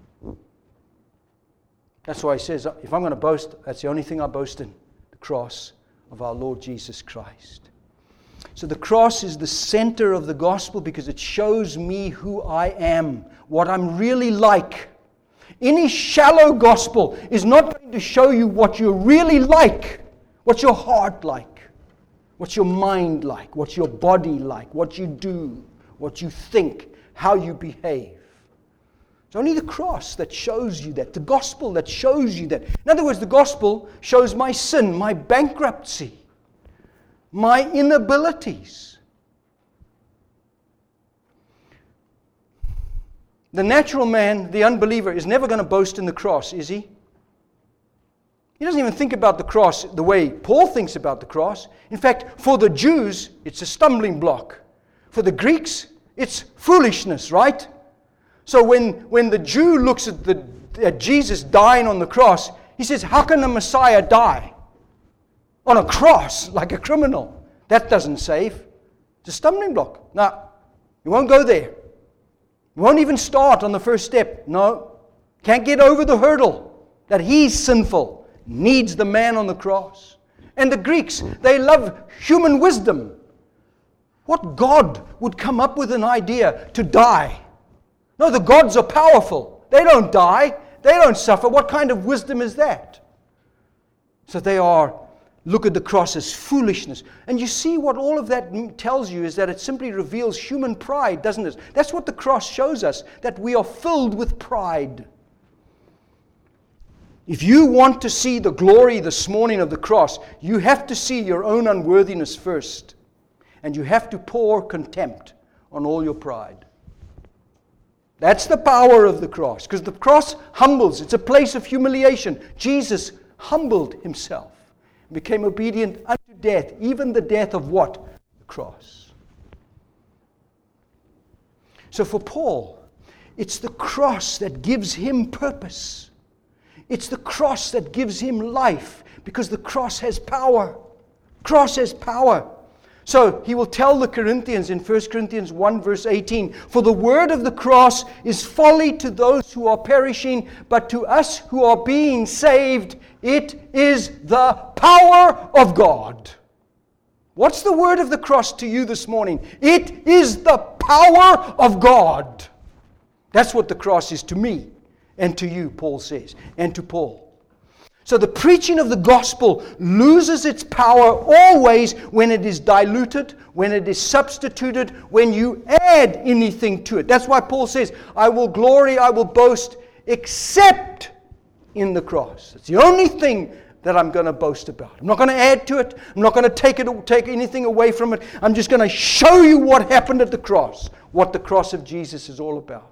That's why he says, if I'm going to boast, that's the only thing I boast in, the cross of our Lord Jesus Christ. So the cross is the center of the gospel because it shows me who I am, what I'm really like. Any shallow gospel is not going to show you what you're really like, what's your heart like, what's your mind like, what's your body like, what you do, what you think, how you behave. It's only the cross that shows you that, the gospel that shows you that. In other words, the gospel shows my sin, my bankruptcy, my inabilities. The natural man, the unbeliever, is never going to boast in the cross, is he? He doesn't even think about the cross the way Paul thinks about the cross. In fact, for the Jews, it's a stumbling block. For the Greeks, it's foolishness, right? So when the Jew looks at Jesus dying on the cross, he says, how can the Messiah die on a cross like a criminal? That doesn't save. It's a stumbling block. No, you won't go there. You won't even start on the first step. No, can't get over the hurdle that he's sinful, needs the man on the cross. And the Greeks, they love human wisdom. What God would come up with an idea to die? No, the gods are powerful. They don't die. They don't suffer. What kind of wisdom is that? So look at the cross as foolishness. And you see what all of that tells you is that it simply reveals human pride, doesn't it? That's what the cross shows us, that we are filled with pride. If you want to see the glory this morning of the cross, you have to see your own unworthiness first. And you have to pour contempt on all your pride. That's the power of the cross, because the cross humbles. It's a place of humiliation. Jesus humbled himself, became obedient unto death, even the death of what? The cross. So for Paul, it's the cross that gives him purpose. It's the cross that gives him life, because the cross has power. Cross has power. So he will tell the Corinthians in 1 Corinthians 1 verse 18, for the word of the cross is folly to those who are perishing, but to us who are being saved, it is the power of God. What's the word of the cross to you this morning? It is the power of God. That's what the cross is to me and to you, Paul says, and to Paul. So the preaching of the gospel loses its power always when it is diluted, when it is substituted, when you add anything to it. That's why Paul says, I will glory, I will boast, except in the cross. It's the only thing that I'm going to boast about. I'm not going to add to it. I'm not going to take anything away from it. I'm just going to show you what happened at the cross, what the cross of Jesus is all about.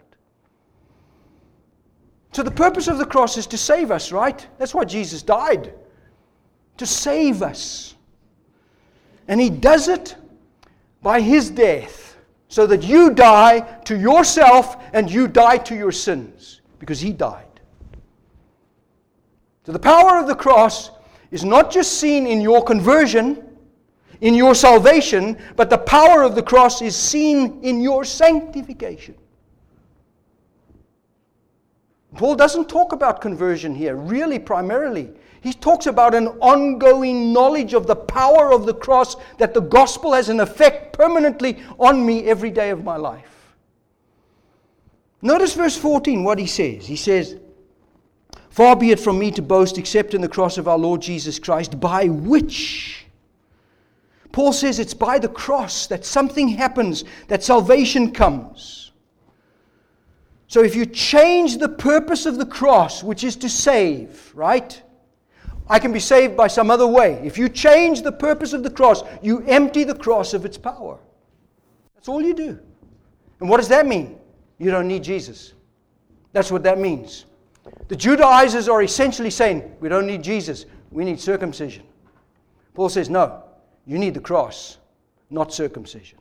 So the purpose of the cross is to save us, right? That's why Jesus died. To save us. And he does it by his death. So that you die to yourself and you die to your sins. Because he died. So the power of the cross is not just seen in your conversion, in your salvation, but the power of the cross is seen in your sanctification. Paul doesn't talk about conversion here, really primarily. He talks about an ongoing knowledge of the power of the cross, that the gospel has an effect permanently on me every day of my life. Notice verse 14, what he says. He says, "Far be it from me to boast except in the cross of our Lord Jesus Christ, by which..." Paul says it's by the cross that something happens, that salvation comes. So if you change the purpose of the cross, which is to save, right? I can be saved by some other way. If you change the purpose of the cross, you empty the cross of its power. That's all you do. And what does that mean? You don't need Jesus. That's what that means. The Judaizers are essentially saying, we don't need Jesus, we need circumcision. Paul says, no, you need the cross, not circumcision.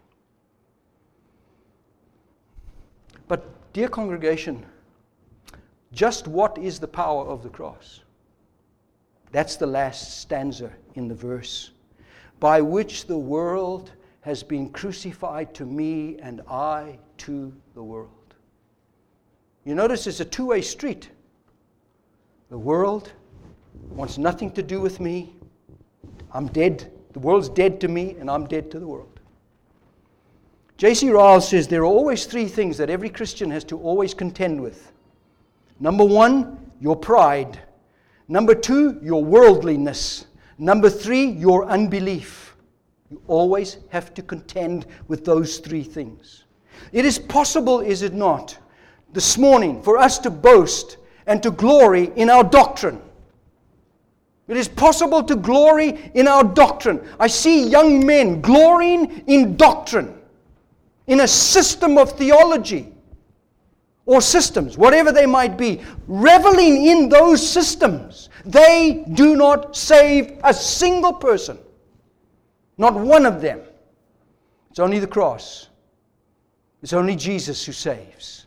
But, dear congregation, just what is the power of the cross? That's the last stanza in the verse. "By which the world has been crucified to me, and I to the world." You notice it's a two-way street. The world wants nothing to do with me. I'm dead. The world's dead to me, and I'm dead to the world. J.C. Ryle says there are always three things that every Christian has to always contend with. Number one, your pride. Number two, your worldliness. Number three, your unbelief. You always have to contend with those three things. It is possible, is it not, this morning for us to boast and to glory in our doctrine. It is possible to glory in our doctrine. I see young men glorying in doctrine, in a system of theology or systems, whatever they might be, reveling in those systems. They do not save a single person. Not one of them. It's only the cross. It's only Jesus who saves.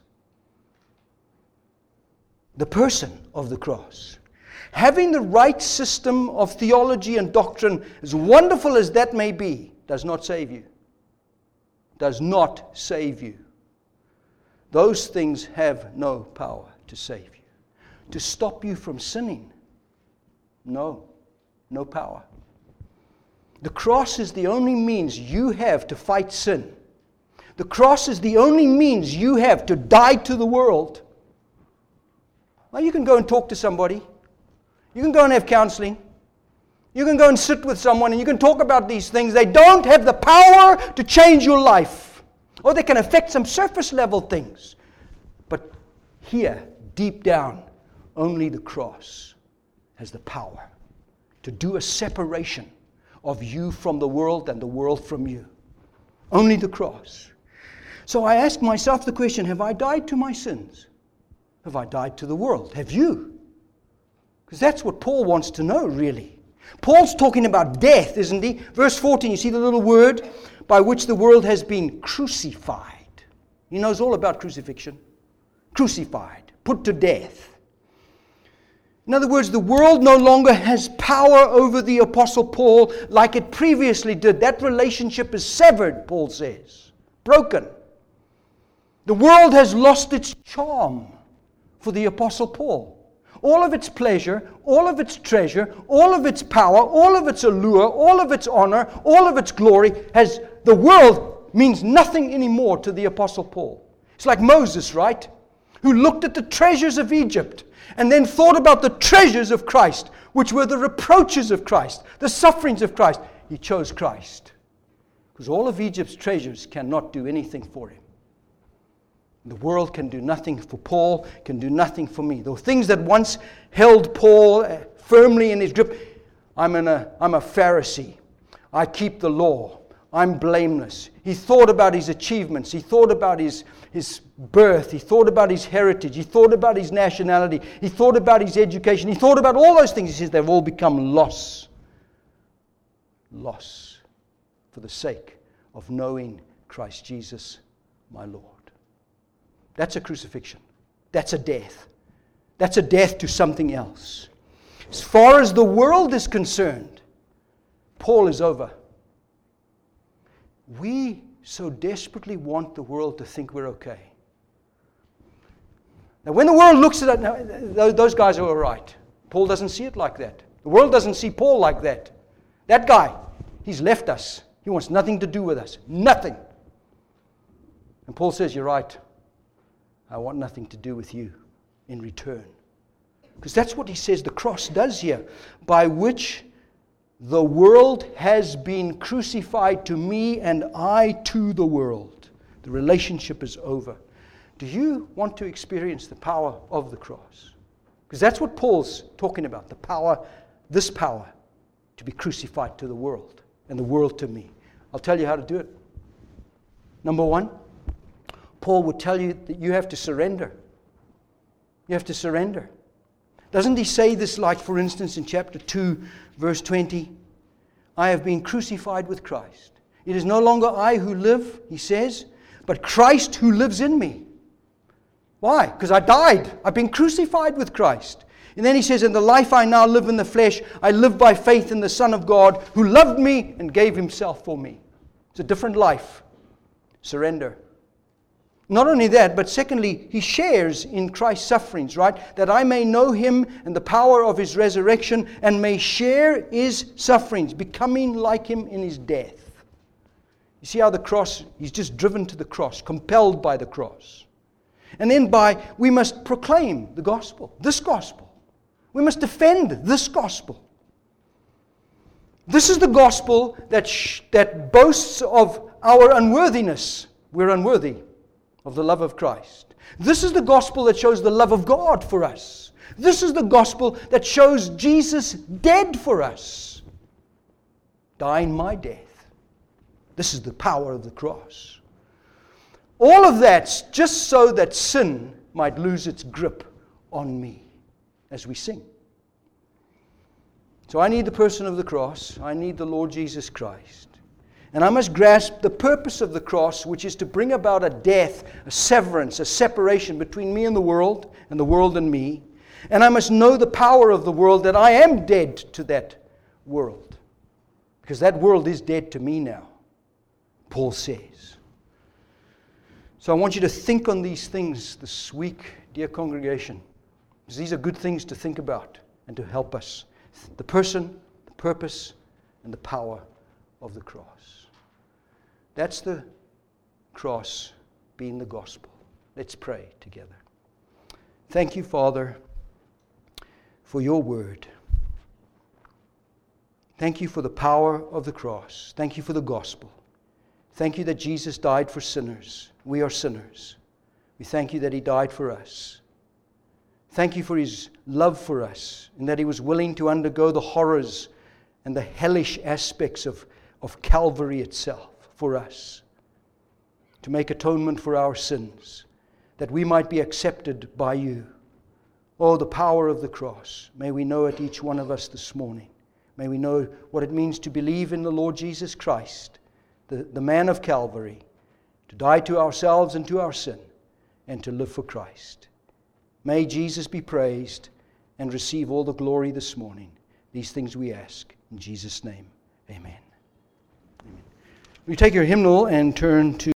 The person of the cross. Having the right system of theology and doctrine, as wonderful as that may be, does not save you. Does not save you. Those things have no power to save you. To stop you from sinning. No power. The cross is the only means you have to fight sin. The cross is the only means you have to die to the world. Well, you can go and talk to somebody. You can go and have counseling. You can go and sit with someone and you can talk about these things. They don't have the power to change your life. Or they can affect some surface level things. But here, deep down, only the cross has the power to do a separation of you from the world and the world from you. Only the cross. So I ask myself the question, have I died to my sins? Have I died to the world? Have you? Because that's what Paul wants to know, really. Paul's talking about death, isn't he? Verse 14, you see the little word, by which the world has been crucified. He knows all about crucifixion. Crucified, put to death. In other words, the world no longer has power over the Apostle Paul like it previously did. That relationship is severed, Paul says. Broken. The world has lost its charm for the Apostle Paul. All of its pleasure, all of its treasure, all of its power, all of its allure, all of its honor, all of its glory, the world means nothing anymore to the Apostle Paul. It's like Moses, right? Who looked at the treasures of Egypt and then thought about the treasures of Christ, which were the reproaches of Christ, the sufferings of Christ. He chose Christ. Because all of Egypt's treasures cannot do anything for him. The world can do nothing for Paul, can do nothing for me. The things that once held Paul firmly in his grip. I'm a Pharisee. I keep the law. I'm blameless. He thought about his achievements. He thought about his birth. He thought about his heritage. He thought about his nationality. He thought about his education. He thought about all those things. He says they've all become loss. Loss for the sake of knowing Christ Jesus, my Lord. That's a crucifixion. That's a death. That's a death to something else. As far as the world is concerned, Paul is over. We so desperately want the world to think we're okay. Now, when the world looks at it, now, those guys are all right. Paul doesn't see it like that. The world doesn't see Paul like that. That guy, he's left us. He wants nothing to do with us. Nothing. And Paul says, you're right. I want nothing to do with you in return. Because that's what he says the cross does here, by which the world has been crucified to me and I to the world. The relationship is over. Do you want to experience the power of the cross? Because that's what Paul's talking about, the power, this power, to be crucified to the world and the world to me. I'll tell you how to do it. Number one, Paul would tell you that you have to surrender. You have to surrender. Doesn't he say this, like, for instance, in chapter 2, verse 20? I have been crucified with Christ. It is no longer I who live, he says, but Christ who lives in me. Why? Because I died. I've been crucified with Christ. And then he says, in the life I now live in the flesh, I live by faith in the Son of God who loved me and gave himself for me. It's a different life. Surrender. Not only that, but secondly, he shares in Christ's sufferings, right? That I may know him and the power of his resurrection and may share his sufferings, becoming like him in his death. You see how the cross, he's just driven to the cross, compelled by the cross. And then we must proclaim the gospel, this gospel. We must defend this gospel. This is the gospel that boasts of our unworthiness. We're unworthy of the love of Christ. This is the gospel that shows the love of God for us. This is the gospel that shows Jesus dead for us, dying my death. This is the power of the cross. All of that's just so that sin might lose its grip on me as we sing. So I need the person of the cross. I need the Lord Jesus Christ. And I must grasp the purpose of the cross, which is to bring about a death, a severance, a separation between me and the world and me. And I must know the power of the world, that I am dead to that world. Because that world is dead to me now, Paul says. So I want you to think on these things this week, dear congregation. Because these are good things to think about and to help us. The person, the purpose, and the power of the cross. That's the cross being the gospel. Let's pray together. Thank you, Father, for your word. Thank you for the power of the cross. Thank you for the gospel. Thank you that Jesus died for sinners. We are sinners. We thank you that he died for us. Thank you for his love for us and that he was willing to undergo the horrors and the hellish aspects of Calvary itself for us, to make atonement for our sins, that we might be accepted by you. Oh, the power of the cross. May we know it, each one of us this morning. May we know what it means to believe in the Lord Jesus Christ, the man of Calvary, to die to ourselves and to our sin, and to live for Christ. May Jesus be praised and receive all the glory this morning. These things we ask in Jesus' name. Amen. Amen. You take your hymnal and turn to